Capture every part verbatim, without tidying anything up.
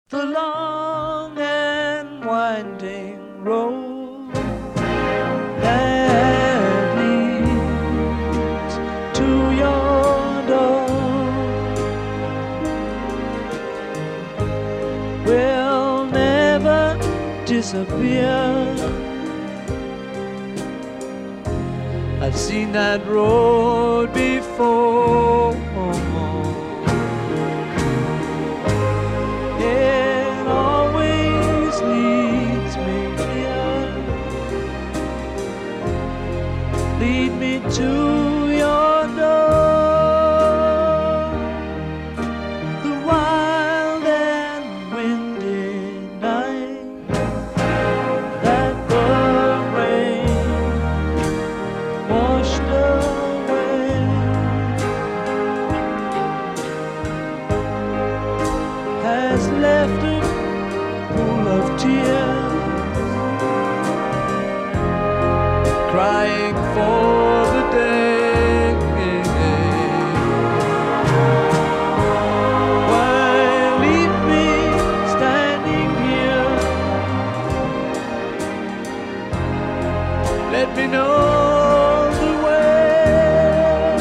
the long and winding road that leads to your door will never disappear. I've seen that road before. It always leads me here. Lead me to your door. The wild and windy night that the rain washed away has left a pool of tears, crying for the day why leave me standing here? Let me know the way.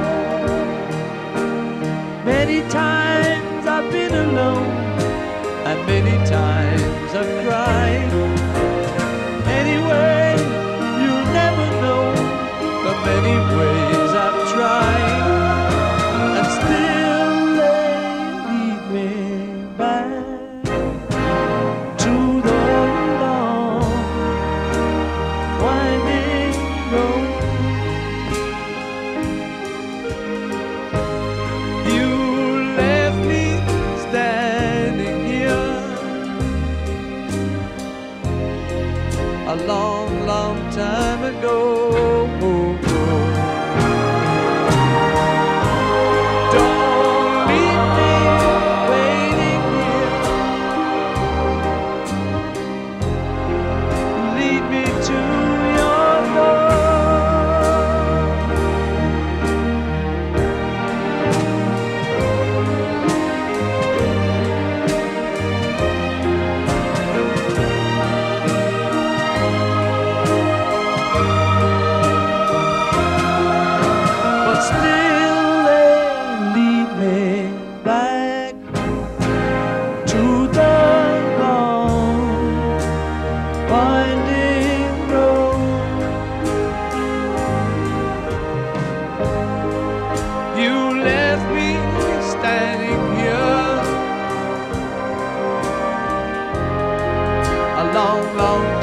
Many times I've been alone, and many times I've cried. Anyway, you'll never know the many ways I've tried, and still they lead me back to the long winding road. You left me standing here a long, long time ago. Don't leave me waiting here. Lead me to your door. But still they lead me back to the long winding road. You left me standing here a long, long